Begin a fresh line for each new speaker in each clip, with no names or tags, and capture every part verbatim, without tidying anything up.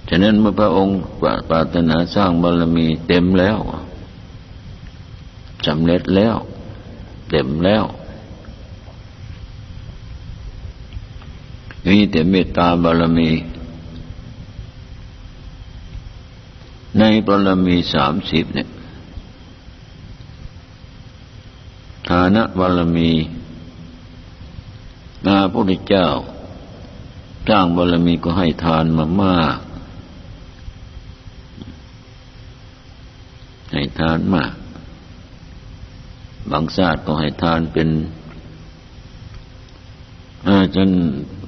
ฉะนั้นเมื่อพระองค์ปรารถนาสร้างบารมีเต็มแล้วสำเร็จแล้วเต็มแล้วมีแต่เมตตาบารมีในบารมีสามสิบเนี่ยฐานะบารมีพระพุทธเจ้าสร้างบารมีก็ให้ทานมามากให้ทานมากบางชาติก็ให้ทานเป็นอาจน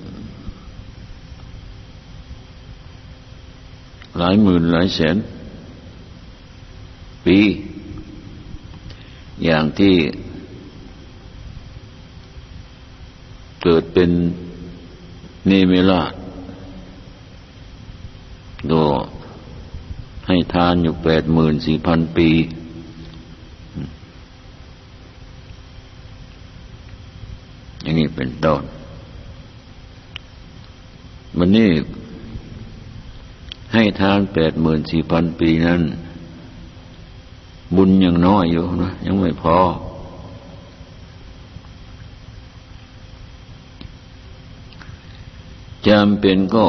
หลายหมื่นหลายแสนปีอย่างที่เกิดเป็นเนมิราชก็ให้ทานอยู่แปดหมื่นสี่พันปีอย่างนี้เป็นต้นวันนี้ให้ทานแปดหมื่นสี่พันปีนั้นบุญยังน้อยอยู่นะยังไม่พอจำเป็นก็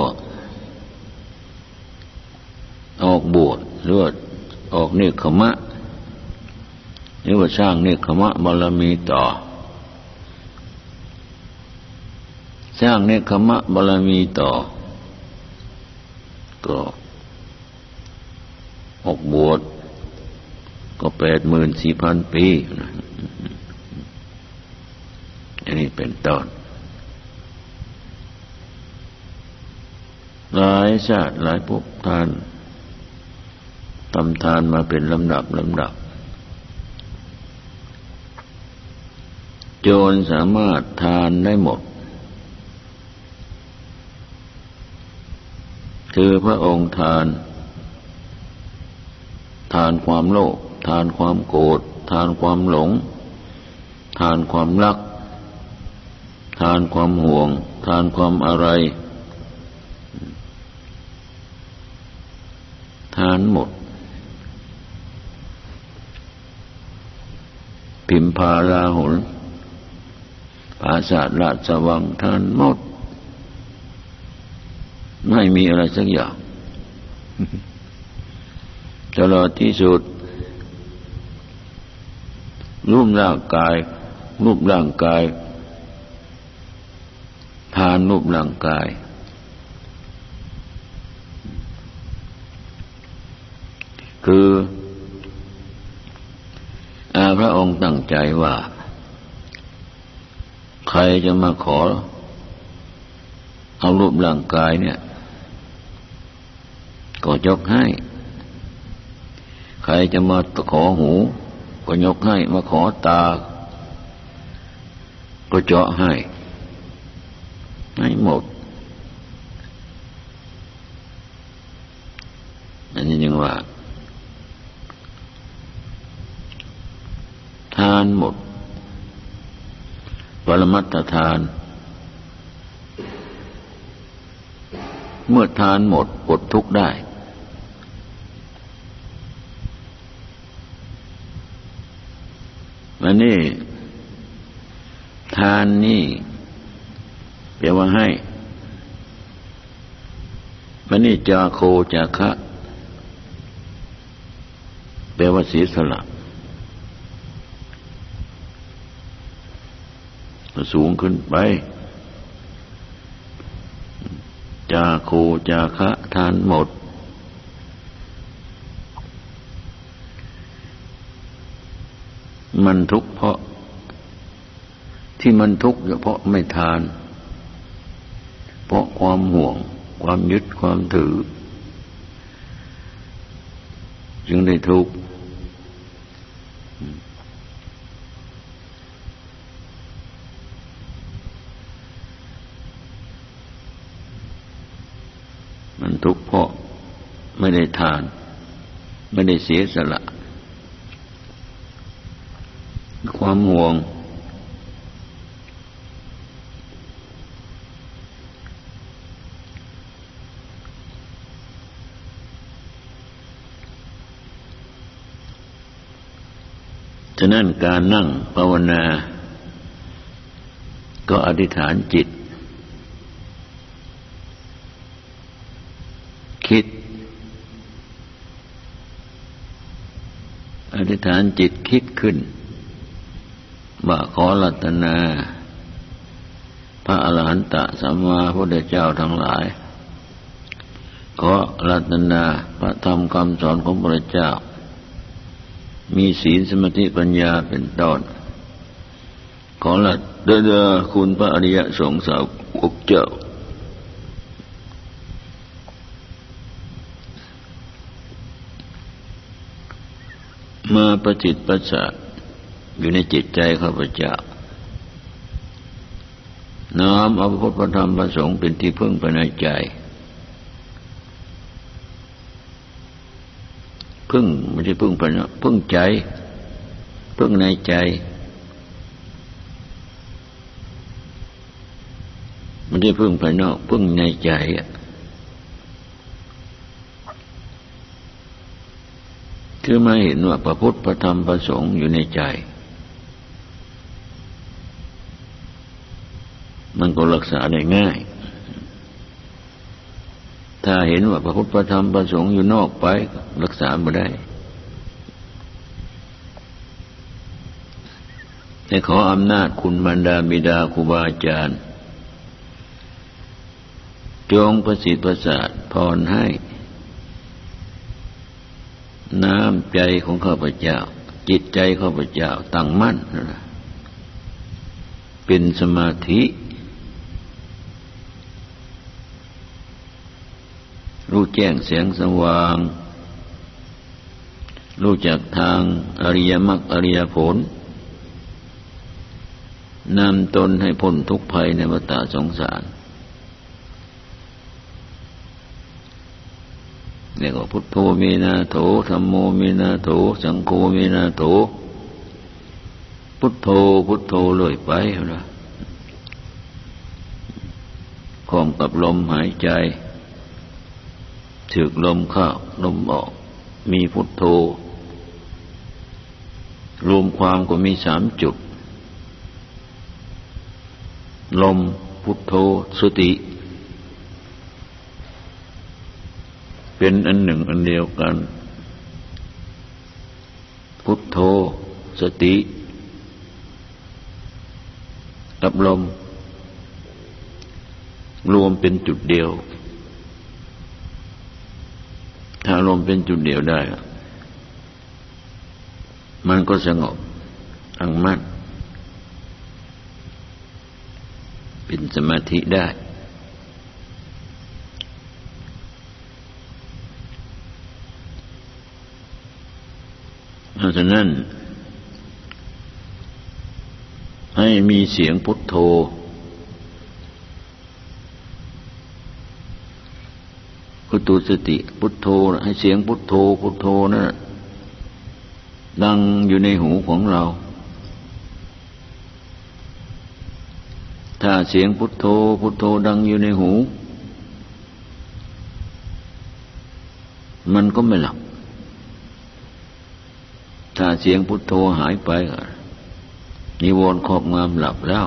ออกบวชหรือว่าออกเนกขมะหรือว่าสร้างเนกขมะบารมีต่อสร้างเนกขมะบารมีต่อก็ออกบวชก็แปดหมื่นสี่พันปีอันนี้เป็นต้นหลายชาติหลายภพทานทำทานมาเป็นลำดับลำดับจนสามารถทานได้หมดคือพระองค์ทานทานความโลภทานความโกรธทานความหลงทานความรักทานความห่วงทานความอะไรทานหมดพิมพาราหุลปราสาทราชวังทานหมดไม่มีอะไรสักอย่างตลอดที่สุดรูปร่างกายรูปร่างกายทานรูปร่างกายคืออาพระองค์ตั้งใจว่าใครจะมาขอเอารูปร่างกายเนี่ยก็ยกให้ใครจะมาขอหูก็ยกให้มาขอตาก็เจาะให้ให้หมดอันนี้ยังว่าทานหมดปรมัตถทานเมื่อทานหมดอดทุกข์ได้วันนี้ทานนี่แปลว่าให้วันนี้จาโคจาคะแปลว่าเสียสละสูงขึ้นไปจาโคจาคะทานหมดมันทุกข์เพราะที่มันทุกข์เพราะไม่ทานเพราะความห่วงความยึดความถือจึงได้ทุกข์มันทุกข์เพราะไม่ได้ทานไม่ได้เสียสละความห่วงฉะนั้นการนั่งภาวนาก็อธิษฐานจิตคิดอธิษฐานจิตคิดขึ้นว่าขอรัตนาพระอรหันตสัมมาสัมพุทธเจ้าทั้งหลายขอรัตนาพระธรรมคำสอนของพระเจ้ามีศีลสมาธิปัญญาเป็นต้นขอรัตนาคุณพระอริยสงฆ์สาวกเจ้ามาประจิตประสาทอยู่ในจิตใจข้าพเจ้าน้อมเอาพระพุทธพระธรรมพระสงฆ์เป็นที่พึ่งภายในใจพึ่งไม่ใช่พึ่งภายนอกพึ่งใจพึ่งในใจไม่ใช่พึ่งภายนอกพึ่งในใจคือมาเห็นว่าพระพุทธพระธรรมพระสงฆ์อยู่ในใจมันก็รักษาได้ง่ายถ้าเห็นว่าพระพุทธพระธรรมพระสงฆ์อยู่นอกไปรักษาไม่ได้แต่ขออำนาจคุณมารดาบิดาครูบาอาจารย์จงประสิทธิ์ประสาทพรให้น้ำใจของข้าพเจ้าจิตใจข้าพเจ้าตั้งมั่นเป็นสมาธิรู้แจ้งแสงสว่างรู้จักทางอริยมรรคอริยผลนำตนให้พ้นทุกข์ภัยในวัฏสงสารนี่ก็พุทโธเมนะโถธัมโมเมนะโถสังโฆเมนะโถพุทโธพุทโธเลยไปนะพร้อมกับลมหายใจถึกลมเข้าลมออกมีพุทโธรวมความก็มีสามจุดลมพุทโธสติเป็นอันหนึ่งอันเดียวกันพุทโธสติกับลมรวมเป็นจุดเดียวถ้าลมเป็นจุดเดียวได้มันก็สงบตั้งมั่นเป็นสมาธิได้เพราะฉะนั้นให้มีเสียงพุทโธพุทโธสติพุทโธให้เสียงพุทโธพุทโธนั่นดังอยู่ในหูของเราถ้าเสียงพุทโธพุทโธดังอยู่ในหูมันก็ไม่หลับถ้าเสียงพุทโธหายไปนิวรณ์ครอบงำหลับแล้ว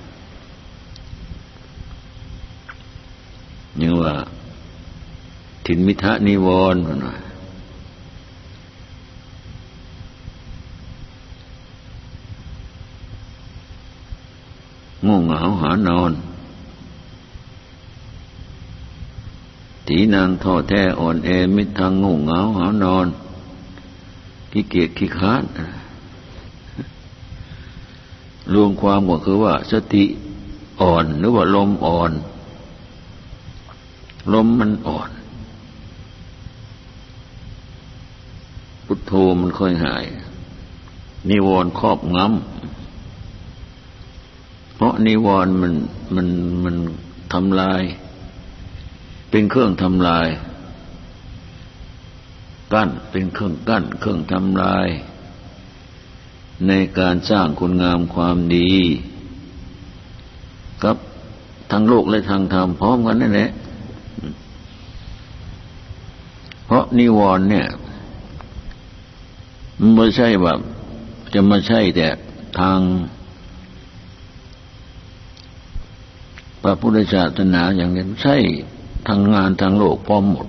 ยังว่าถินมิทะนิวรณ์หน่อยง่วงเหงาหานอนถีนางท้อแท้อ่อนแอมิทางง่วงเหงาหานอนขี้เกียจขี้คร้านรวมความก็คือว่าสติอ่อนหรือว่าลมอ่อนลมมันอ่อนพุทโธมันค่อยหายนิวรณ์ครอบงำเพราะนิวรณ์มันมันมันทำลายเป็นเครื่องทำลายกั้นเป็นเครื่องกั้นเครื่องทำลายในการสร้างคุณงามความดีกับทางโลกและทางธรรมพร้อมกันนั่นแหละเพราะนิวรณ์เนี่ยมันไม่ใช่แบบจะมาใช่แต่ทางพระพุทธศาสนาอย่างนี้ใช่ทางงานทางโลกพร้อมหมด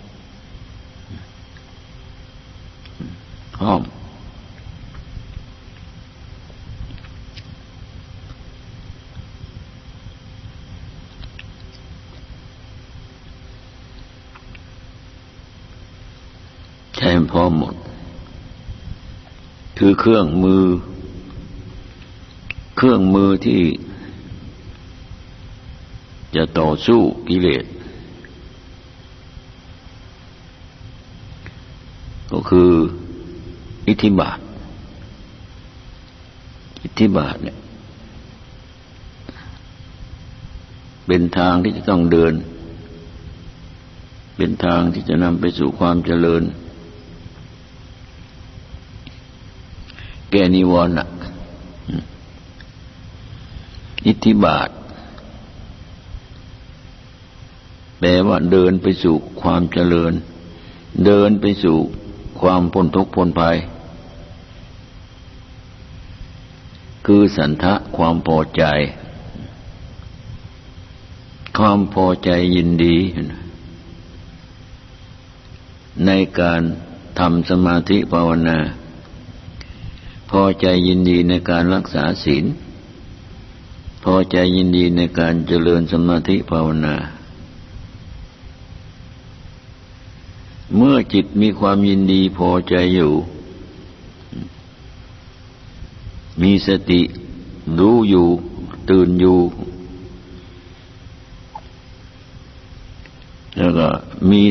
พร้อมใช่พร้อมหมดคือเครื่องมือเครื่องมือที่จะต่อสู้กิเลสก็คืออิทธิบาทอิทธิบาทเนี่ยเป็นทางที่จะต้องเดินเป็นทางที่จะนำไปสู่ความเจริญแก้นิวรณ์อิทธิบาทแปลว่าเดินไปสู่ความเจริญเดินไปสู่ความพ้นทุกข์พ้นภัยคือสันทะความพอใจความพอใจยินดีในการทำสมาธิภาวนาพอใจยินดีในการรักษาศีลพอใจยินดีในการเจริญสมาธิภาวนาเมื่อจิตมีความยินดีพอใจอยู่มีสติรู้อยู่ตื่นอยู่แล้วก็มี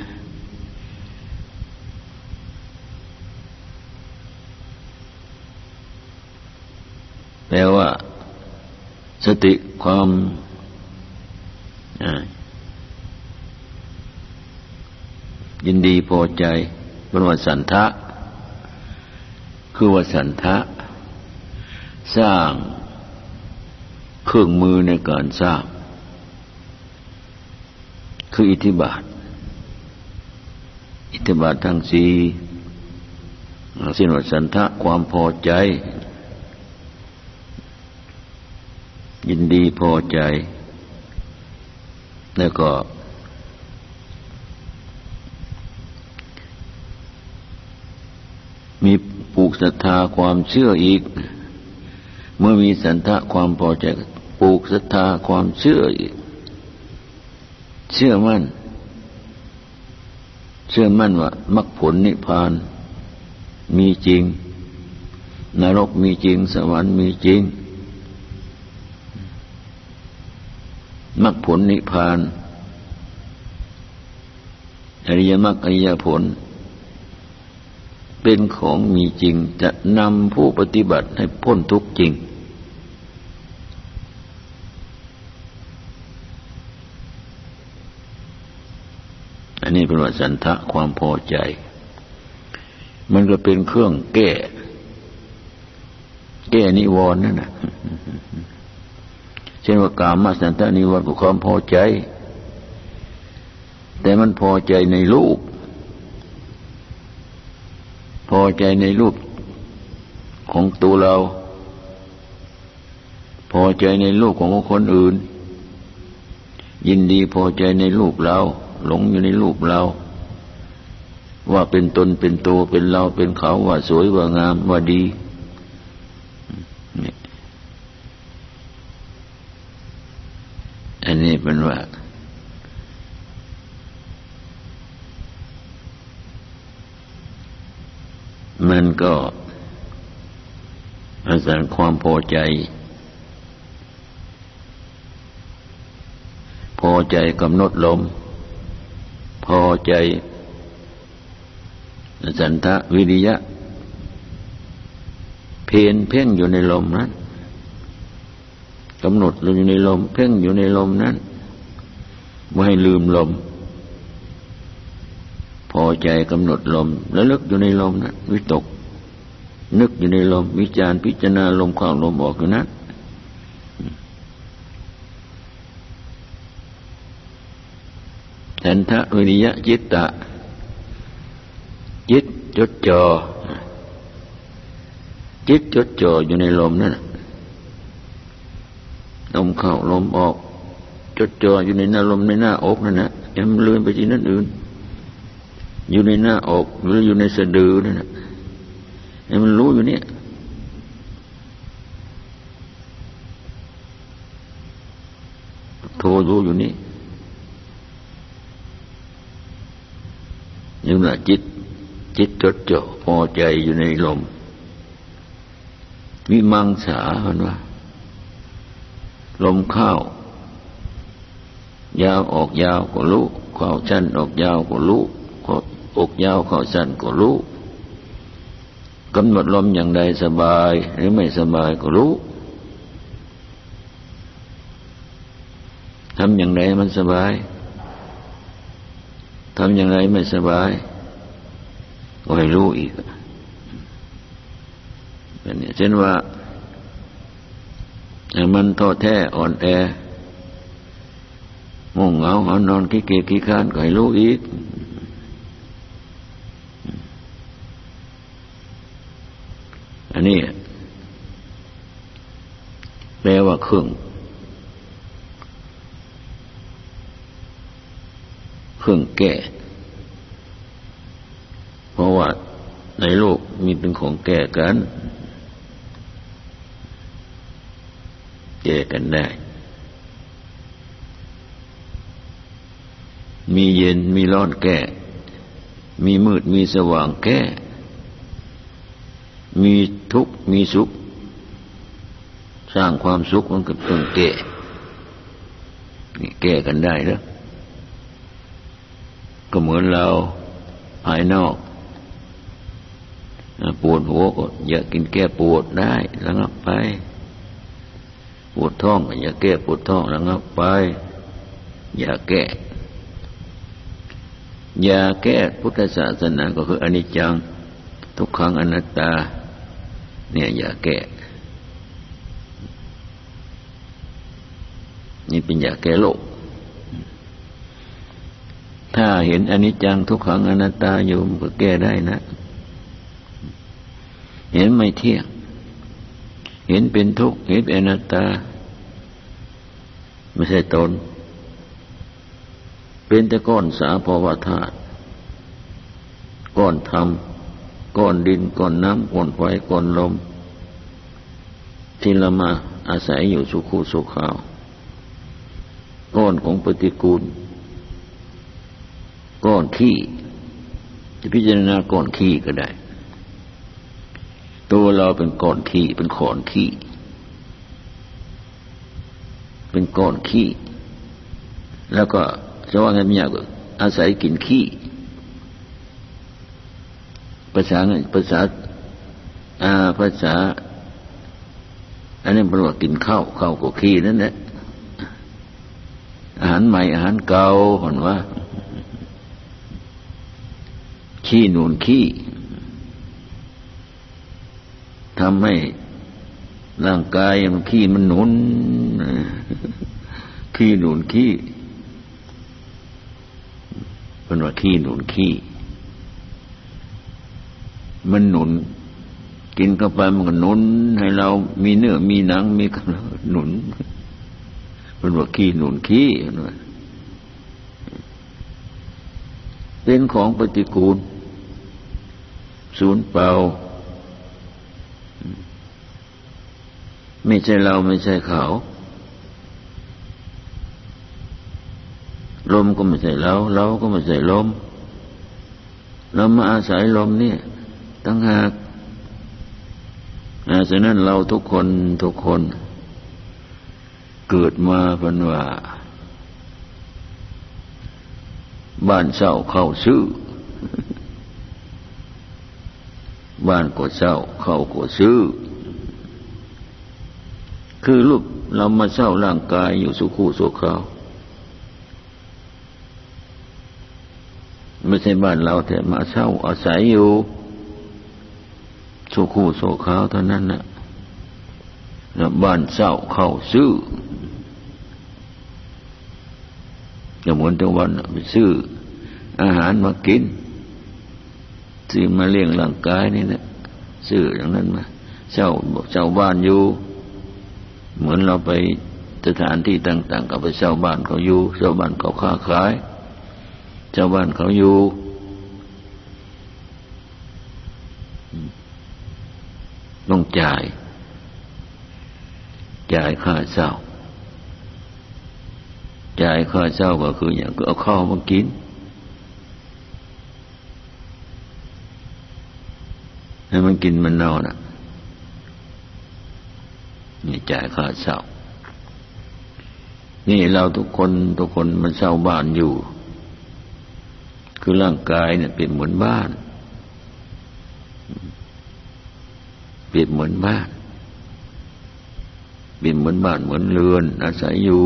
แปลว่าสติความยินดีพอใจเป็นว่าสันทะคือว่าสันทะสร้างเครื่องมือในการสร้างคืออิทธิบาทอิทธิบาททั้งสี่สิ้นว่าสันทะความพอใจยินดีพอใจแล้วก็มีปลูกศรัทธาความเชื่ออีกเมื่อมีสันทะความพอใจปลูกศรัทธาความเชื่ออีกเชื่อมั่นเชื่อมั่นว่ามรรคผลนิพพานมีจริงนรกมีจริงสวรรค์มีจริงมรรคผลนิพพานอริยมรรคอริยผลเป็นของมีจริงจะนำผู้ปฏิบัติให้พ้นทุกข์จริงอันนี้เป็นว่าสันทะความพอใจมันก็เป็นเครื่องแก้แก้นิวรณ์นั่นน่ะเช่นว่ากามสันทะนิวรณ์คือความพอใจแต่มันพอใจในรูปพอใจในรูปของตัวเราพอใจในรูปของคนอื่นยินดีพอใจในรูปเราหลงอยู่ในรูปเราว่าเป็นตนเป็นตัวเป็นเราเป็นเขาว่าสวยว่างามว่าดีอันนี้เป็นว่ามันก็อาศัยความพอใจพอใจกำหนดลมพอใจสันทะวิริยะเพียรเพ่งอยู่ในลมนั้นกำหนดอยู่ในลมเพ่งอยู่ในลมนั้นไม่ให้ลืมลมพอใจกำหนดลมแล้วลึกอยู่ในลมนั้นวิตกนึกอยู่ในลมวิจารพิจารณาลมเข้าลมออกอยู่นั้นฉันทะวิริยะจิตตะจิตจดจ่อจิตจดจ่ออยู่ในลมนั่นลมเข้าลมออกจดจ่ออยู่ในหน้าลมในหน้าอกนั่นนะอย่ามันเลื่อนไปที่นั่นอื่นอยู่ในหน้าอกหรืออยู่ในสะดือนั่นนะให้มันรู้อยู่เนี่ยโทรู้อยู่นี่นี่แหละจิตจิตจดจ่อพอใจอยู่ในลมวิมังสาเห็นว่าลมเข้ายาวออกยาวก็รู้เข้าสั้นออกยาวก็รู้เข้าออกยาวเข้าสั้นก็รู้กำหนดลมอย่างใดสบายหรือไม่สบายก็รู้ทำอย่างไรมันสบายทำอย่างไรไม่สบายก็ให้รู้อีกแบบนี้เช่นว่ามันท้อแท้อ่อนแอง่วงเหงาหอนอนขี้เกียจขี้คร้านก็ให้รู้อีกอันนี้แปลว่าเครื่องเครื่องแก้เพราะว่าในโลกมีเป็นของแก้กันแก้กันได้มีเย็นมีร้อนแก้มีมืดมีสว่างแก้มีทุกข์มีสุขสร้างความสุขมันก็ต้องแก้นี่แก้กันได้แล้วก็เหมือนเราภายนอกปวดหัวก็อย่ากินแก้ปวดได้ระงับไปปวดท้องก็อย่าแก้ปวดท้องระงับไปอย่าแก้อย่าแก้พุทธศาสนาก็คืออนิจจังทุกขังอนัตตาเนี่ยอย่าแก้นี่เป็นอย่าแก้โลกถ้าเห็นอนิจจังทุกขังอนัตตาอยู่มันก็แก้ได้นะเห็นไม่เที่ยงเห็นเป็นทุกข์เห็นเป็นอนัตตาไม่ใช่ตนเป็นแต่ก้อนสาภาวะธาตุก้อนธรรมก้อนดินก้อนน้ำก้อนไฟก้อนลมที่เรามาอาศัยอยู่สุขสุขข่าวก้อนของปฏิกูลก้อนขี้จะพิจารณาก้อนขี้ก็ได้ตัวเราเป็นก้อนขี้เป็นขอนขี้เป็นก้อนขี้แล้วก็จะว่าไงไม่ยากอาศัยกินขี้ภาษาภาษาอ่าภาษาอันนี้เป็นว่ากินข้าวข้าวกับขี้นั่นแหละอาหารใหม่อาหารเก่าเห็นว่าขี้หนุนขี้ทำให้ร่างกายมันขี้มันหนุนขี้หนุนขี้เป็นว่าขี้หนุนขี้มันหนุนกินเข้าไปมันก็หนุนให้เรามีเนื้อมีหนังมีหนุนเป็นว่าขี้หนุนขี้เป็นของปฏิกูลสูญเปล่าไม่ใช่เราไม่ใช่เขาลมก็ไม่ใช่เราเราก็ไม่ใช่ลมเรามาอาศัยลมเนี่ยตั้งหากฉะนั้นเราทุกคนทุกคนเกิดมาเป็นว่าบ้านเช่าเข้าซื้อบ้านก็เช่าเข้าก็ซื้อคือรูปเรามาเช่าร่างกายอยู่สุขุสุขเขาไม่ใช่บ้านเราแต่มาเช่าอาศัยอยู่สุขุสุขเขาเท่านั้นนะแล้วบ้านเช่าเข้าซื้ออย่างเหมือนทุกวันไปซื้ออาหารมากินซื้อมาเลี้ยงร่างกายนี่นะซื้ออย่างนั้นมาเช่าเช่าบ้านอยู่เหมือนเราไปสถานที่ต่างๆก็ไปเช่าบ้านเขาอยู่เช่าบ้านเขาค้าขายเช่าบ้านเขาอยู่ต้องจ่ายจ่ายค่าเช่าจ่ายค่าเช่าก็คืออย่างก็เอาข้าวมากินให้มันกินมันนอนอ่ะนี่จ่ายค่าเช่านี่เราทุกคนทุกคนมันเช่าบ้านอยู่คือร่างกายเนี่ยเป็นเหมือนบ้านเปรียบเหมือนบ้านเปรียบเหมือนบ้านเหมือนเรือนอาศัยอยู่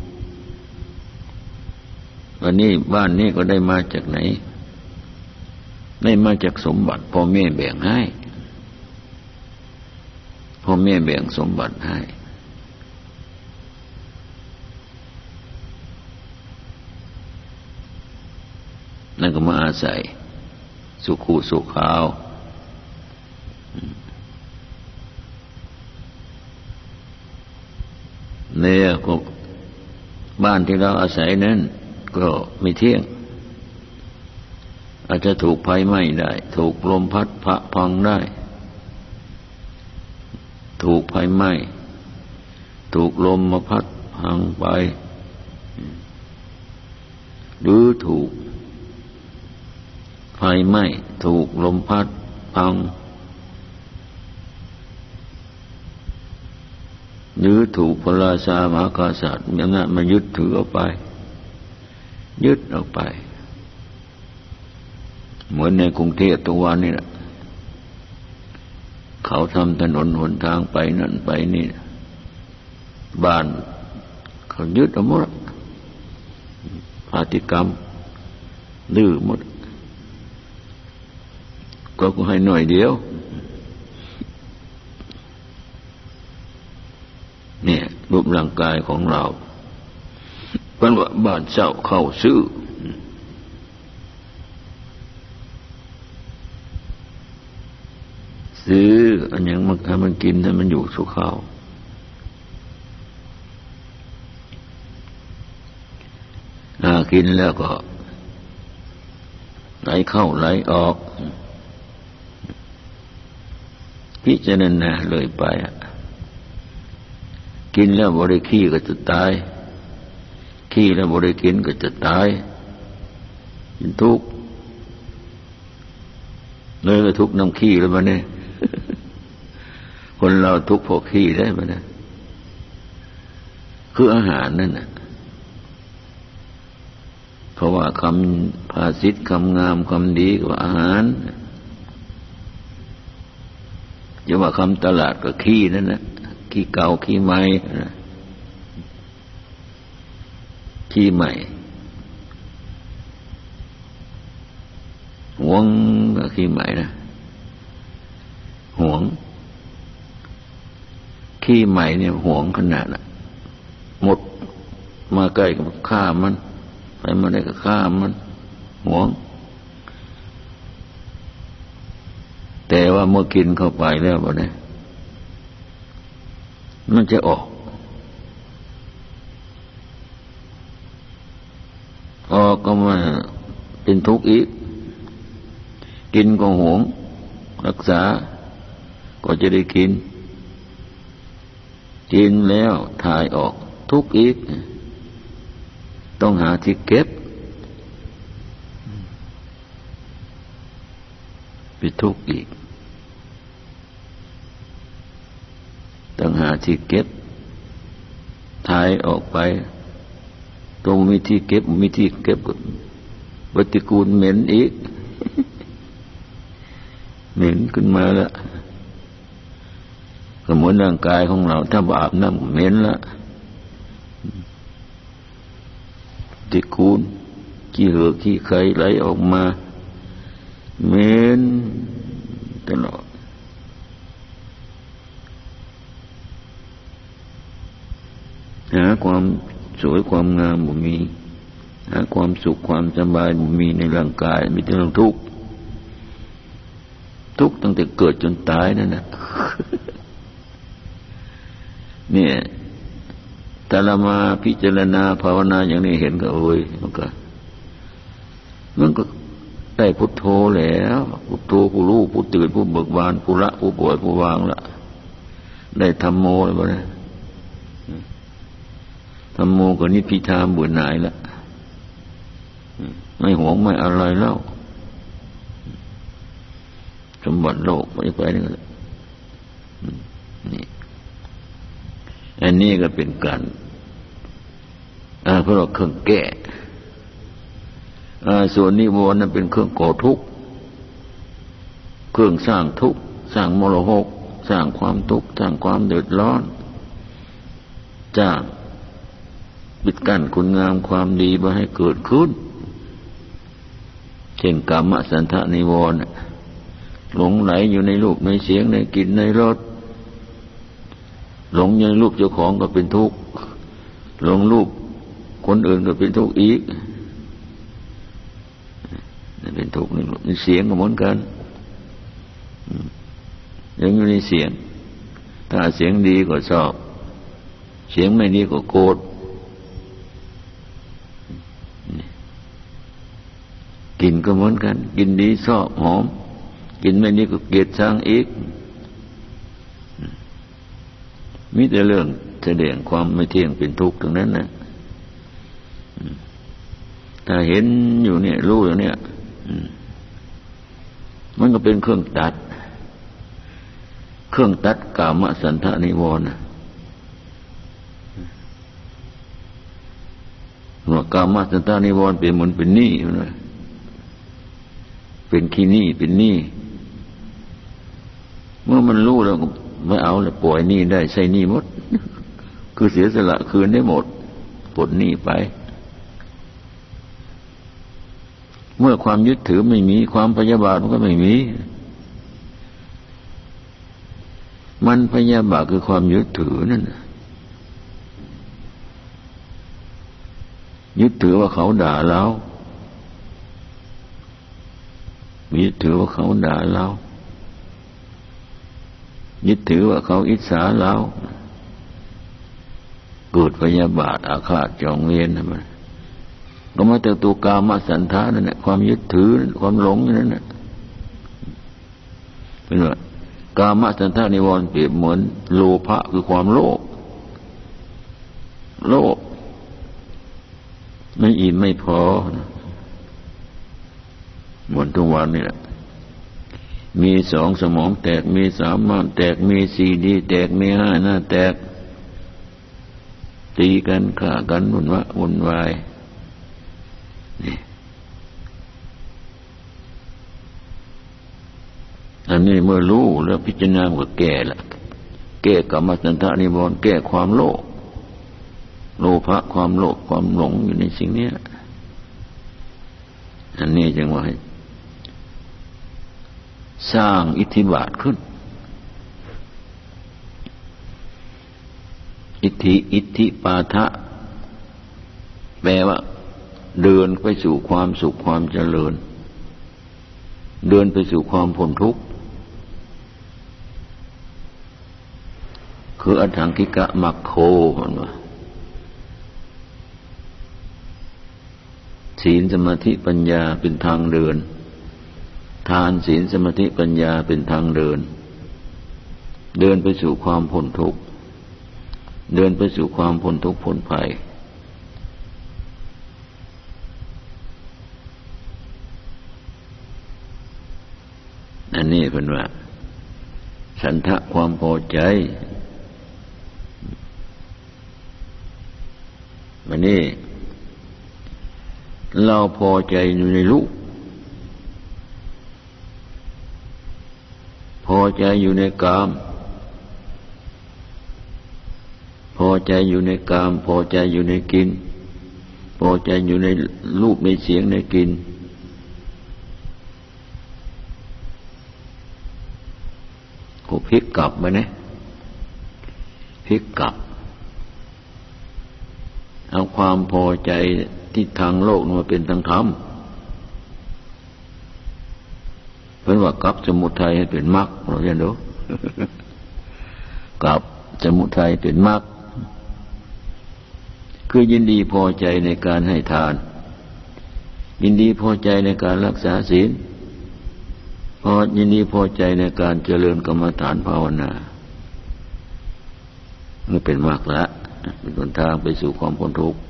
วันนี้บ้านนี้ก็ได้มาจากไหนได้มาจากสมบัติพ่อแม่แบ่งให้พ่อแม่แบ่งสมบัติให้นั่นก็มาอาศัยสุขุสุขาวเนี่ยก็บ้านที่เราอาศัยนั้นก็ไม่เที่ยงอาจจะถูกไฟไหม้ได้ถูกลมพัดพะพังได้ถูกไฟไหม้ถูกลมมาพัดพังไปหรือถูกไฟไหม้ถูกลมพัดพังหรือถูกพระราชามหากษัตริย์มีอำนาจมายึดถือเอาไปยึดเอาไปเหมือนในกรุงเทพตัววันนี่แหละเขาทำถนนหนทางไปนั่นไปนี่บ้านเขายึดเอาหมดพฤติกรรมดื้อหมดก็ก็ให้หน่อยเดียวเนี่ยรูปร่างกายของเราเป็นว่าบ้านเช่าเข้าซื้อซื้ออันยังมันให้มันกินให้มันอยู่สุขข้าวอ่ากินแล้วก็ไหลเข้าไหลออกพิจารณาเลยไปกินแล้วบริขี้ก็จะตายขี้แล้วบริกินก็จะตายเป็นทุกข์เลยก็ทุกข์น้ำขี้แล้วมันเนี่ยคนเราทุกข์เพราะขี้ได้ไหมเนี่ยคืออาหารนั่นน่ะเพราะว่าคำภาษิตคำงามคำดีกว่าอาหารจะว่าคำตลาดก็ขี้นั่นนะขี้เก่าขี้ใหม่ขี้ใหม่หวงกับขี้ใหม่นะหวงขี้ใหม่เนี่ยหวงขนาดน่ะหมดมาใกล้กับฆ่ามันไปมาได้ก็ฆ่ามันหวงแต่ว่าเมื่อกินเข้าไปแล้วบ่เนี่ยมันจะออกออกก็มาเป็นทุกข์อีกกินก็หวงรักษาก็จะได้กินกินแล้วถ่ายออกทุกข์อีกต้องหาที่เก็บไปทุกข์อีกต้องหาที่เก็บถ่ายออกไปตรงมีที่เก็บมีที่เก็บปฏิกูลเหม็นอีกเหม็นขึ้นมาแล้วก็เหมือนร่างกายของเราถ้าบาปน้ำเหม็นละปฏิกูลขี้เหอะขี้ไข่ไหลออกมาเหม็นตลอดหาความสวยความงามบ่มีหาความสุขความสบายบ่มีในร่างกายมีแต่เรื่องทุกข์ทุกข์ตั้งแต่เกิดจนตายนั่นน่ะเนี่ยแต่ละมาพิจารณาภาวนาอย่างนี้เห็นก็โอ้ยมันก็มันก็ได้พุทโธแล้วพุทโธผู้รู้ผู้ตื่นผู้เบิกบานผู้ละผู้ปล่อยผู้วางละได้ธัมโมแล้วบ่เนี่ยธัมโมก็นิพพิทาเบื่อหน่ายละไม่หวงไม่อะไรแล้วสมบัติโลกไปไปนี่นี่อันนี้ก็เป็นการอ่าเพราะเราเครื่องแก้อ่าส่วนนิวรณ์นั้นเป็นเครื่องก่อทุกข์เครื่องสร้างทุกข์สร้างมรหกสร้างความทุกข์สร้างความเดือดร้อนจ้างปิดกั้นคุณงามความดีไม่ให้เกิดขึ้นเช่นกามฉันทะนิวรณ์หลงไหลอยู่ในรูปในเสียงในกลิ่นในรสหลงในรูปเจ้าของก็เป็นทุกข์หลงรูปคนอื่นก็เป็นทุกข์อีกเป็นทุกข์ในเสียงก็เหมือนกันยังอยู่ในเสียงถ้าเสียงดีก็ชอบเสียงไม่ดีก็โกรธกลิ่นก็เหมือนกันกลิ่นดีชอบหอมกลิ่นไม่ดีก็เกลียดชังอีกมีแต่เรื่องแสดงความไม่เที่ยงเป็นทุกข์ทั้งนั้นนะถ้าเห็นอยู่เนี่ยรู้อยู่เนี่ยมันก็เป็นเครื่องตัดเครื่องตัดกามฉันทะนิวรณ์ว่ากามฉันทะนิวรณ์เป็นเหมือนเป็นหนี้นะเป็นขี้หนี้เป็นหนี้เมื่อมันรู้แล้วไม่เอาแล้วปล่อยหนี้ได้ใช้หนี้หมดคือเสียสละคืนได้หมดปลดหนี้ไปเมื่อความยึดถือไม่มีความพยาบาทมันก็ไม่มีมันพยาบาทคือความยึดถือนั่นยึดถือว่าเขาด่าเรายึดถือว่าเขาด่าเรายึดถือว่าเขาอิจฉาเราเกิดพยาบาทอาฆาตจองเวรนะมันก็มาจากตัวกามฉันทะนั่นแหละความยึดถือความหลงนั่นแหละเป็นว่ากามฉันทะนิวรณ์เปรียบเหมือนโลภะคือความโลภโลภไม่อิ่มไม่พอเหมือนทุกวันนี่แหละมีสองสมองแตกมีสามม้ามแตกมีสี่ดีแตกมีห้าหน้าแตกตีกันฆ่ากันวุ่นวะวุ่นวายนี่อันนี้เมื่อรู้แล้วพิจารณาก็แก้ละแก้กามฉันทะนิวรณ์แก้ความโลภโลภะความโลภความหลงอยู่ในสิ่งนี้อันนี้จึงว่าให้สร้างอิทธิบาทขึ้นอิทธิอิทธิปาทะแปลว่าเดินไปสู่ความสุขความเจริญเดินไปสู่ความพ้นทุกข์คืออัฏฐังคิกะมัคโคมันว่าศีลสมาธิปัญญาเป็นทางเดินทานศีลสมาธิปัญญาเป็นทางเดินเดินไปสู่ความพ้นทุกข์เดินไปสู่ความพ้นทุกข์พ้นภัยอันนี้เป็นว่าฉันทะความพอใจวันนี้เราพอใจอยู่ในรูปพอใจอยู่ในกามพอใจอยู่ในกามพอใจอยู่ในกลิ่นพอใจอยู่ในรูปในเสียงในกลิ่นก็พลิกกลับมาเนี่ยพลิกกลับเอาความพอใจที่ทางโลกมาเป็นทางธรรมเป็นว่ากลับสมุทัยให้เป็นมรรคเราเรียนดูกลับสมุทัยเป็นมรรคคือยินดีพอใจในการให้ทานยินดีพอใจในการรักษาศีลพอยินดีพอใจในการเจริญกรรมฐานภาวนานี่เป็นมรรคละเป็นหนทางไปสู่ความพ้นทุกข์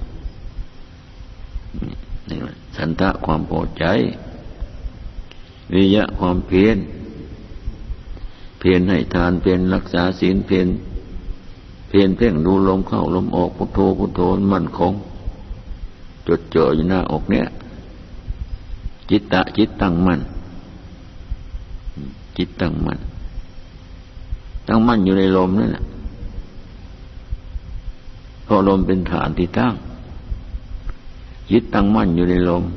นี่แหละฉันทะความพอใจวิริยะความเพียรเพียรให้ทานเพียรรักษาศีลเพียรเพียรเพ่งดูลมเข้าลมออกพุทโธพุทโธมั่นคงจดจ่ออยู่หน้าอกเนี่ยจิตตะจิตตั้งมั่นจิตตั้งมั่นตั้งมั่นอยู่ในลมนั่นแหละเพราะลมเป็นฐานที่ตั้งจิตตั้งมั่นอยู่ในลม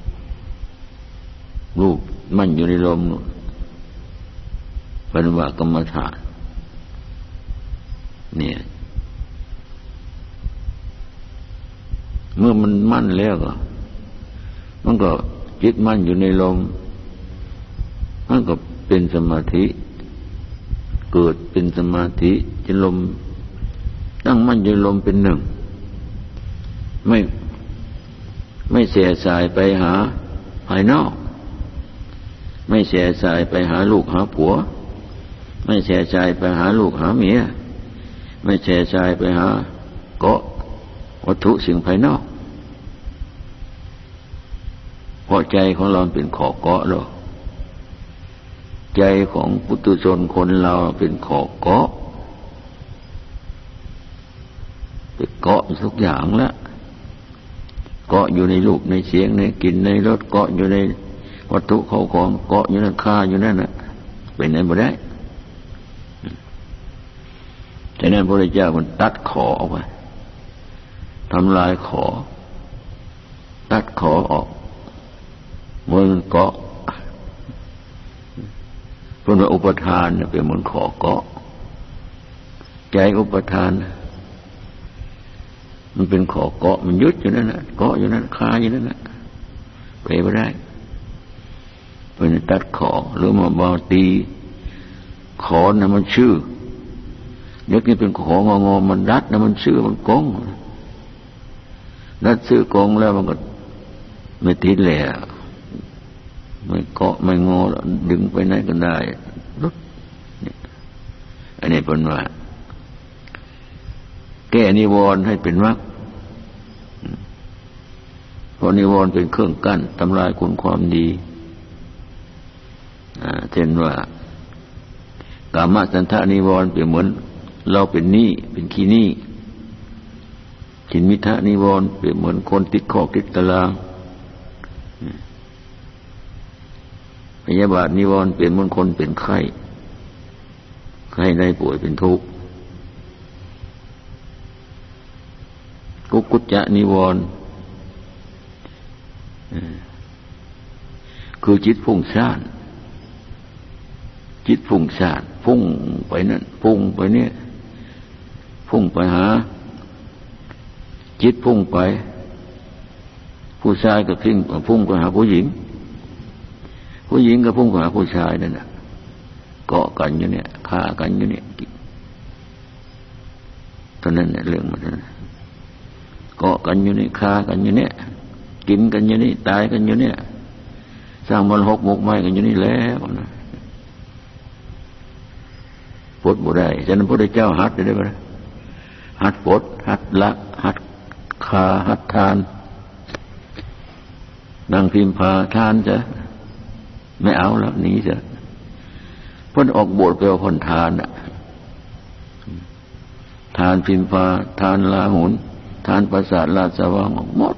รูปมั่นอยู่ในลมเป็นว่ากรรมฐานเนี่ยเมื่อมันมั่นแล้วก็มันก็จิตมั่นอยู่ในลมมันก็เป็นสมาธิเกิดเป็นสมาธิจะลมตั้งมั่นอยู่ในลมเป็นหนึ่งไม่ไม่เสียสายไปหาภายนอกไม่เสียสายไปหาลูกหาผัวไม่เสียสายไปหาลูกหาเมียไม่เสียสายไปหาเกาะวัตถุสิ่งภายนอกเพราะใจของเราเป็นขอเกาะหรอกใจของปุถุชนคนเราเป็นขอเกาะเป็นเกาะทุกอย่างแล้วเกาะอยู่ในรูปในเสียงในกลิ่นในรสเกาะอยู่ในวัตถุเข้าของเกาะอยู่นั่นค่าอยู่นั่นน่ะไปไหนบ่ได้ฉะนั้นพระพุทธเจ้ามันตัดขอออกไปทำลายขอตัดขอออกมันเกาะเพราะว่าอุปทานเป็นเหมือนขอเกาะใจอุปทานมันเป็นขอเกาะมันยึดอยู่นั่นน่ะเกาะอยู่นั่นคาอยู่นั่นน่ะไปไม่ได้เป็นตัดขอหรือมาบาตีขอนะมันชื่อเด็กนี่เป็นของงอมันรัดนะมันชื่อมันกงรัดชื่อกงแล้วมันก็ไม่ติดแหละไม่เกาะไม่งอดึงไปไหนก็ได้รุดอันนี้เป็นว่าแก้นิวรณ์ให้เป็นมรรคเพราะนิวรณ์เป็นเครื่องกั้นทำลายคุณความดีเช่นว่ากามฉันทะนิวรณ์เปรียบเหมือนเราเป็นหนี้เป็นขี้หนี้ฉินมิทะนิวรณ์เปรียบเหมือนคนติดข้อติดตารางพยาบาทนิวรณ์เปรียบเหมือนคนเป็นไข้ไข้ได้ป่วยเป็นทุกข์กุกุจจะนิวรณ์คือจิตฟุ้งซ่านจิตฟุ้งซ่านฟุ้งไปนั่นฟุ้งไปเนี่ยฟุ้งไปหาจิตฟุ้งไปผู้ชายก็ฟุ้งฟุ้งไปหาผู้หญิงผู้หญิงก็ฟุ้งไปหาผู้ชายนั่นน่ะเกาะกันอยู่เนี่ยฆ่ากันอยู่เนี่ยตอนนั้นเนี่ยเรื่องมันนั่นเกาะกันอยู่นี่ฆ่ากันอยู่เนี่ยกินกันอยู่นี่ตายกันอยู่เนี่ยสร้างมรหกหมกไหม้กันอยู่นี่แล้วนะปดบ่ได้ฉะนั้นพระพุทธเจ้าหัดได้ไหมหัดปดหัดละหัดคาหัดทานนางพิมพาทานจะไม่เอาแล้วหนีจะพ้นออกบวชไปเอาพ้นทานอ่ะทานพิมพาทานลาหุนทานประสาทราชวังหมด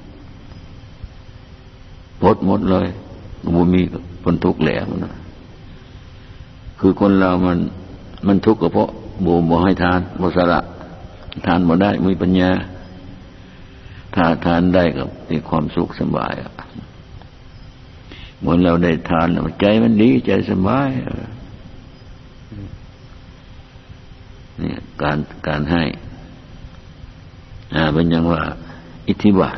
ปดหมดเลยบุมีคนทุกข์แหลมนะคือคนเรามันมันทุกข์ก็เพราะบ่บ่ให้ทานบ่สละทานบ่ได้มีปัญญาถ้าทานได้ก็มีความสุขสบายเหมือนเราได้ทานใจมันดีใจสบายเนี่ยการการให้อ่าเป็นอย่างว่าอิทธิบาท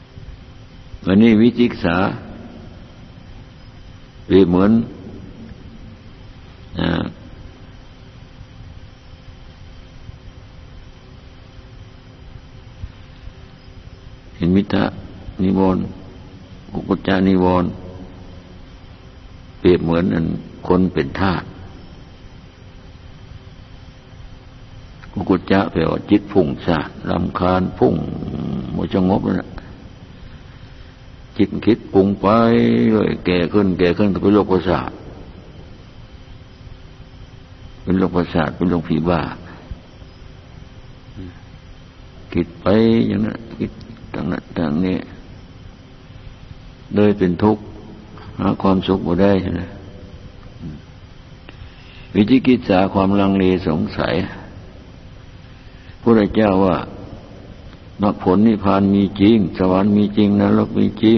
วันนี้วิจิกิจฉาเปรียบเหมือนนิมิตนิวรณ์อุกุจจานิวรณ์เปรียบเหมือนอันคนเป็นทาสอุกุจจะแปลว่าจิตพุ่งซ่านรำคาญพุ่งไม่สงบเลยนะจิตคิดปรุงไปเลยแก่ขึ้นแก่ขึ้นก็เป็นโรคประสาทเป็นโรคประสาทเป็นโรคผีบ้าคิดไปอย่างนั้นคิดต่างนั้นต่างนี้เลยเป็นทุกข์หาความสุขบ่ได้นะวิจิกิจฉาความลังเลสงสัยพระพุทธเจ้าว่ามรรคผลนิพพานมีจริงสวรรค์มีจริงนรกมีจริง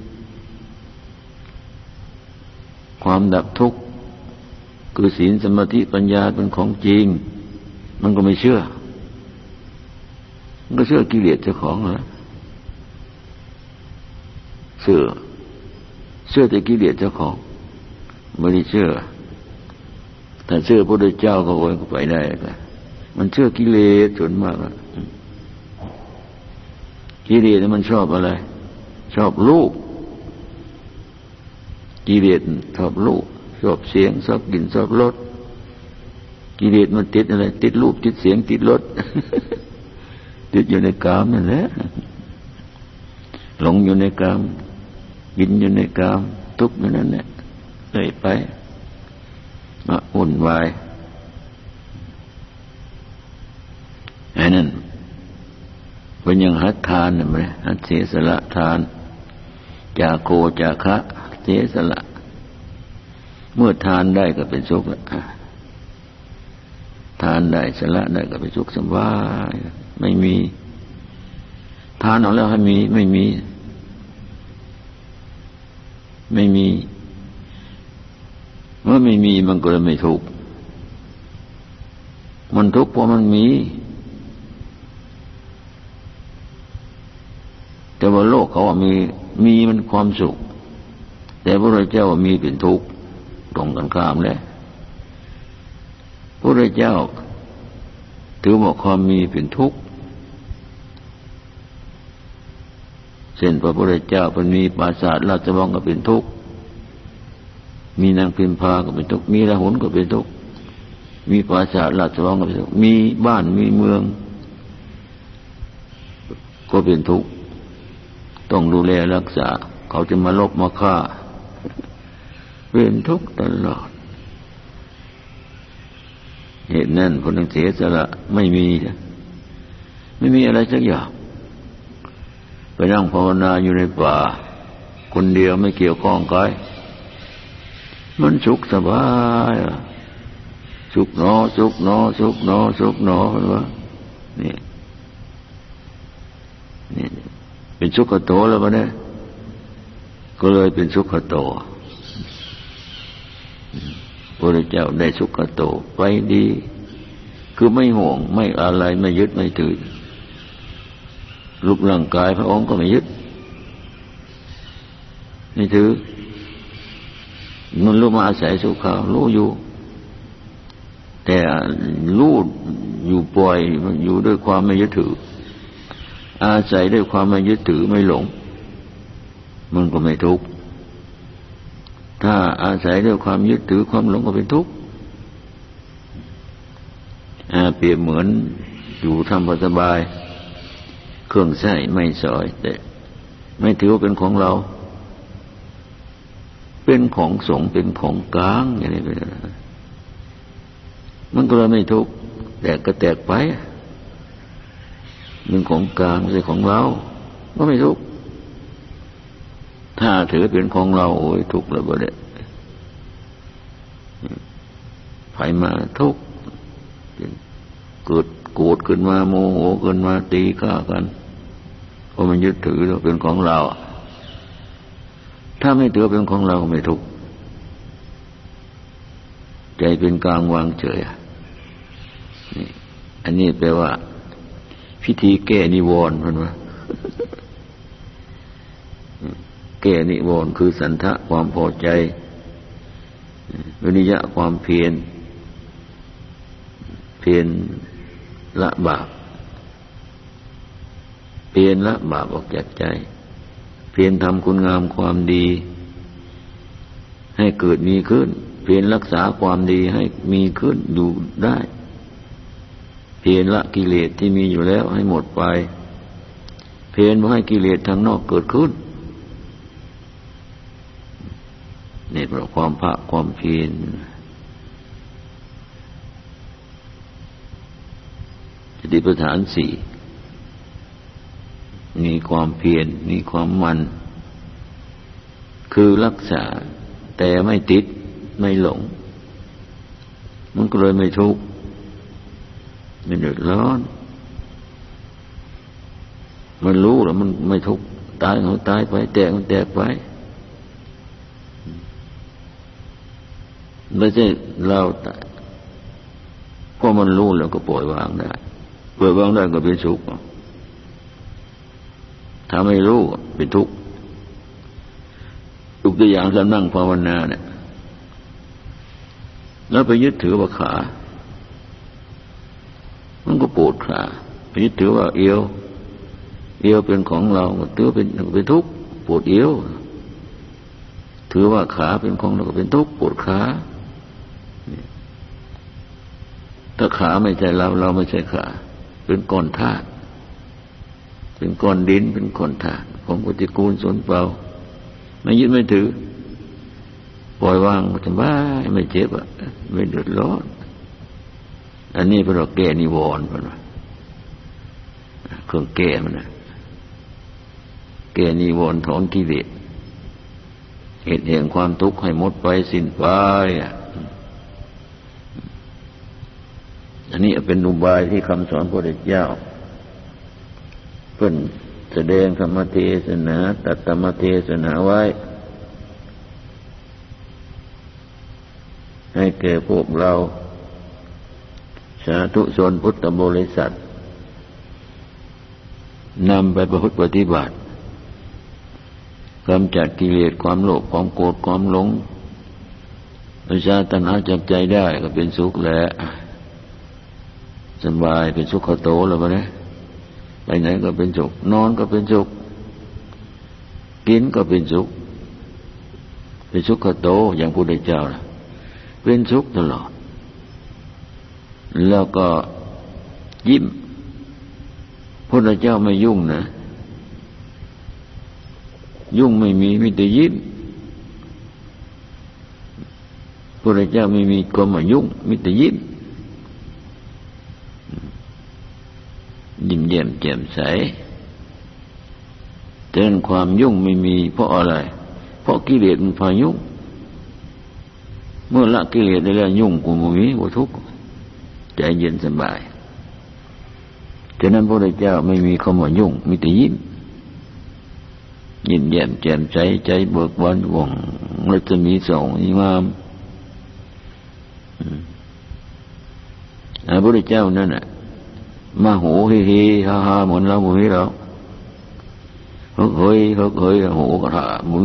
ความดับทุกข์คือศีลสมาธิปัญญาเป็นของจริงมันก็ไม่เชื่อมันก็เชื่อกิเลสเจ้าของเหรอเชื่อเชื่อแต่กิเลสเจ้าของไม่ได้เชื่อถ้าเชื่อพระพุทธเจ้าก็โอยก็ไปได้ก็มันเชื่อกิเลสส่วนมากกิเลสมันชอบอะไรชอบรูปกิเลสชอบรูปชอบเสียงชอบกลิ่นชอบรสกิเลสมันติดอะไรติดรูปติดเสียงติดรส ติดอยู่ในกามนั่นแหละหลงอยู่ในกามกินอยู่ในกามทุกข์อยู่นั่นแหละเลยไปมาวุ่นวายไอ้นั่นเป็นอย่างหัตทานนะมั้ยหัตเสียสละทานจาโคจาคะเสียสละเมื่อทานได้ก็เป็นสุขละทานได้สละได้ก็เป็นสุขสบายไม่มีทานเอาแล้วให้มีไม่มีไม่มีเมื่อไม่มีมันก็เลยไม่ทุกข์มันทุกข์เพราะมันมีแต่ว่าโลกเขาว่ามีมีมันความสุขแต่พระพุทธเจ้าว่ามีเป็นทุกข์ตรงกันข้ามเลยพระพุทธเจ้าถือว่าความมีเป็นทุกข์เช่นพระพุทธเจ้าเป็นมีปราสาทราชวังก็เป็นทุกข์มีนางพิมพาก็เป็นทุกข์มีราหุลก็เป็นทุกข์มีปราสาทราชวังก็เป็นทุกข์มีบ้านมีเมืองก็เป็นทุกข์ต้องดูแลรักษาเขาจะมาลบมาฆ่าเป็นทุกข์ตลอดเหตุนั้นคนทั้งเสียสละไม่มีไม่มีอะไรสักอย่างไปนั่งภาวนาอยู่ในป่าคนเดียวไม่เกี่ยวข้องกันมันสุขสบายสุขหนอสุขหนอสุขหนอสุขหนอเป็นว่านี่นี่เป็นสุขโตแล้วปะเนี่ยก็เลยเป็นสุขโตพระเจ้าได้สุขโตไปดีคือไม่ห่วงไม่อะไรไม่ยึดไม่ถือรูปร่างกายพระองค์ก็ไม่ยึดไม่ถือมันรู้มาอาศัยสุขเขารู้อยู่แต่รู้อยู่ปล่อยอยู่ด้วยความไม่ยึดถืออาศัยด้วยความไม่ยึดถือไม่หลงมันก็ไม่ทุกข์ถ้าอาศัยด้วยความยึดถือความหลงก็เป็นทุกข์เปรียบเหมือนอยู่ทำพอสบายเครื่องใช้ไม่สอยแต่ไม่ถือว่าเป็นของเราเป็นของสงฆ์เป็นของกลางอย่างนี้ไปมันก็เลยไม่ทุกข์แต่ก็แตกไปเป็นของกลางไม่ใช่ของเราก็ไม่ทุกข์ถ้าถือเป็นของเราโอ้ยทุกข์แล้วบ่ได้ไผมาทุกข์เกิดโกรธขึ้นมาโมโหขึ้นมาตีฆ่ากันเพราะมันยึดถือว่าเป็นของเราถ้าไม่ถือเป็นของเราไม่ทุกข์ใจเป็นกลางวางเฉยนี่อันนี้แปลว่าพิธีแก้นิวรณ์เพิ่นว่าแก้นิวรณ์คือสันทะความพอใจวิริยะความเพียรเพียรละบาปพียรละบาปออกจากใจเพียรทำคุณงามความดีให้เกิดมีขึ้นเพียรรักษาความดีให้มีขึ้นอยู่ได้เพียรละกิเลสที่มีอยู่แล้วให้หมดไปเพียรไม่ให้กิเลสทางนอกเกิดขึ้นนี่เพราะความภาคความเพียรสติปัฏฐานสี่มีความเพียรมีความมันคือรักษาแต่ไม่ติดไม่หลงมันก็เลยไม่ทุกข์ไม่เดือดร้อนมันรู้แล้วมันไม่ทุกข์ตายมันตายไปแตกมันแตกไปไม่ใช่เราเพราะมันรู้แล้วก็ปล่อยวางได้ปล่อยวางได้ก็เป็นสุขถ้าไม่รู้เป็นทุกข์ยกตัวอย่างเรานั่งภาวนาเนี่ยแล้วไปยึดถือว่าขามันก็ปวดขาไปยึดถือว่าเอวเอวเป็นของเราก็ถือเป็นเป็นทุกข์ปวดเอวถือว่าขาเป็นของเราก็เป็นทุกข์ปวดขาถ้าขาไม่ใช่เราเราไม่ใช่ขาเป็นก้อนธาตุเป็นก้อนดินเป็นก้อนธาตุของปฏิกูลสูญเปล่าไม่ยึดไม่ถือปล่อยวางสบายไม่เจ็บอ่ะไม่เดือดร้อนอันนี้เป็นเราแก้นิวรณ์เป็นว่าเครื่องแก้มันนะแก้นิวรณ์ถอนกิเลสเหตุแห่งความทุกข์ให้หมดไปสิ้นไปอันนี้เป็นอุบายที่คำสอนพระพุทธเจ้าเพิ่นแสดงธรรมเทศนาตัดธรรมเทศนาไว้ให้แก่พวกเราสาธุชนพุทธบริษัทนำไปประพฤติปฏิบัติกำจัดกิเลสความโลภความโกรธความหลงวิชาตัณหาจากใจได้ก็เป็นสุขแล้วสบายเป็นสุขโตแล้วมั้ยเนี่ยไปไหนก็เป็นสุขนอนก็เป็นสุขกินก็เป็นสุขเป็นสุขโตอย่างพระพุทธเจ้านะเป็นสุขตลอดแล้วก็ยิ้มพระพุทธเจ้าไม่ยุ่งนะยุ่งไม่มีมีแต่ยิ้มพระพุทธเจ้าไม่มีความมายุ่งมีแต่ยิ้มยิ้มแย้มแจ่มใสเตือนความยุ่งไม่มีเพราะอะไรเพราะกิเลสมันพายุ่งเมื่อละกิเลสได้แล้วยุ่งกูไม่มีว่าทุกข์ใจเย็นสบายฉะนั้นพระพุทธเจ้าไม่มีคำว่ายุ่งมีแต่ยิ้มยิ้มแย้มแจ่มใสใจเบิกบานว่องรัศมีส่องงามพระพุทธเจ้านั่นน่ะมาโหฮิฮิฮ่าฮ่าเหมือนเราบุญเราเฮ้ยเฮ้ยเฮ้ยโหกระถาบุญ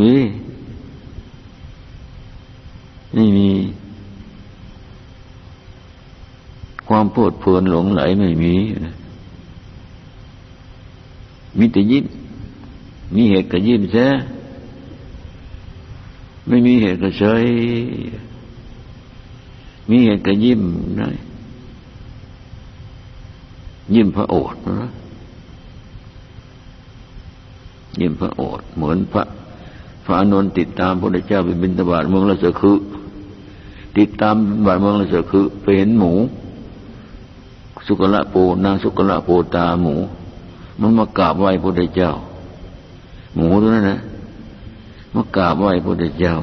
นี่มีความเพลิดเพลินหลงไหลไม่มีมีแต่ยิ้มมีเหตุก็ยิ้มซะไม่มีเหตุก็เฉยมีเหตุก็ยิ้มได้ยิ้มพระโอษฐ์นะยิ้มพระโอษฐ์เหมือนพระพระอานนท์ติดตามพระพุทธเจ้าไปบิณฑบาตเมืองราชคฤห์ติดตามบิณฑบาตเมืองราชคฤห์ไปเห็นหมูสุกละโปนางสุกละโปตาหมูมันมากราบไหว้พระพุทธเจ้าหมูตัวนั้นนะมากราบไหว้พระพุทธเจ้า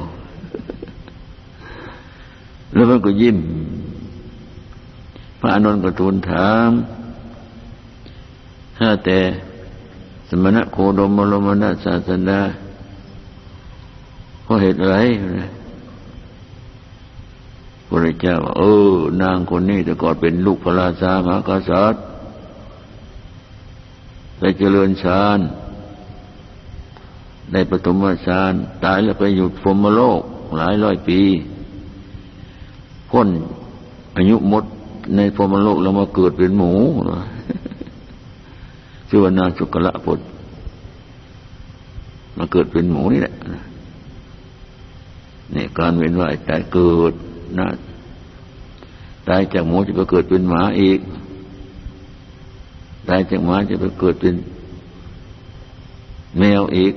แล้วมันก็ยิ้มพระอานนท์ก็ทูลถามถ้าแต่สมณะโคดมบรมนาศาสดาเพราะเหตุอะไรพระพุทธเจ้าว่าเออนางคนนี้แต่ก่อนเป็นลูกพระราชามหากษัตริย์ได้เจริญฌานได้ปฐมฌานตายแล้วไปอยู่พรหมโลกหลายร้อยปีพ้นอายุหมดในพรหมโลกแล้วมาเกิดเป็นหมูสุวรรณสุกละผลมาเกิดเป็นหมูนี่แหละนี่การเวียนว่ายตายเกิดนะตายจากหมูจะไปเกิดเป็นหมาอีกตายจากหมาจะไปเกิดเป็นแมวอีก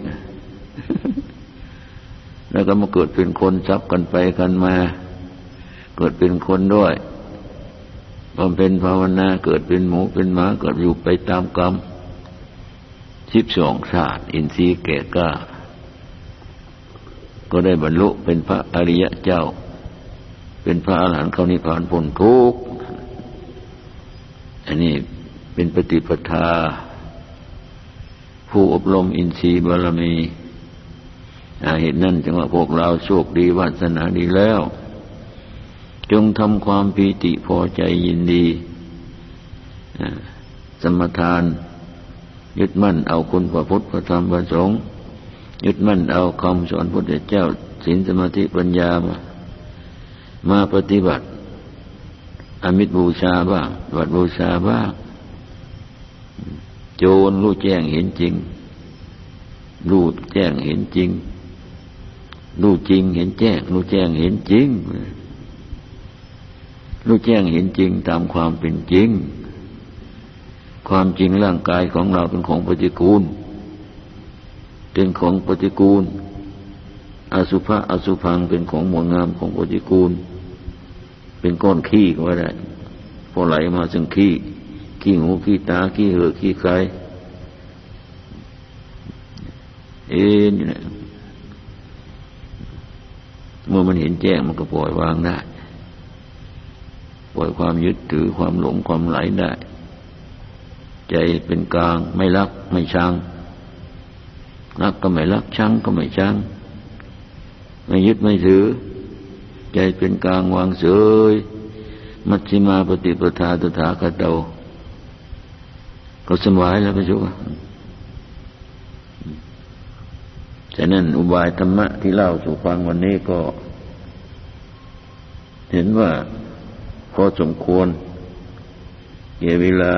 แล้วก็มาเกิดเป็นคนซับกันไปกันมาเกิดเป็นคนด้วยบำเพ็ญภาวนาเกิดเป็นหมูเป็นหมาเกิดอยู่ไปตามกรรมสิบสองชาติอินทรีย์แก่กล้าก็ได้บรรลุเป็นพระอริยเจ้าเป็นพระอรหันต์เข้านิพพานพ้นทุกข์อันนี้เป็นปฏิปทาผู้อบรมอินทรีย์บารมีเหตุนั้นจึงว่าพวกเราโชคดีวาสนาดีแล้วจงทำความปีติพอใจยินดีสมทานยึดมั่นเอาคุณพระพุทธพระธรรมพระสงฆ์ยึดมั่นเอาคำสอนพระพุทธเจ้าศีลสมาธิปัญญามามาปฏิบัติอามิตรบูชาบ้างวัดบูชาบ้างโจรรู้แจ้งเห็นจริงรู้แจ้งเห็นจริงรู้จริงเห็นแจ้งรู้แจ้งเห็นจริงรู้แจ้งเห็นจริงตามความเป็นจริงความจริงร่างกายของเราเป็นของปฏิกูลเป็นของปฏิกูลอสุภะอสุภังเป็นของหมวงามของปฏิกูลเป็นก้อนขี้ก็ว่าได้พอไหลมาซึ่งขี้ขี้หูขี้ตาขี้เหอะขี้ไข่เอ็นนี่แหละเมื่อมันเห็นแจ้งมันก็ปล่อยวางได้ปล่อยความยึดถือความหลงความไหลได้ใจเป็นกลางไม่รักไม่ชังรักก็ไม่รักชังก็ไม่ชังไม่ยึดไม่ถือใจเป็นกลางวางเฉยมัชฌิมาปฏิปทาตถาคตโตก็สบายแล้วพระเจ้าค่ะฉะนั้นอุบายธรรมะที่เล่าสู่ฟังวันนี้ก็เห็นว่าพอสมควรเกี่ยวเวลา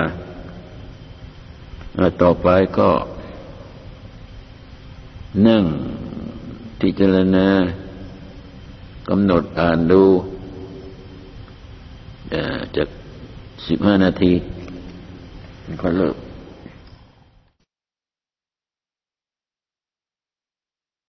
ต่อไปก็นั่งพิจารณากำหนดอ่านดูจากสิบห้านาทีก็เลิก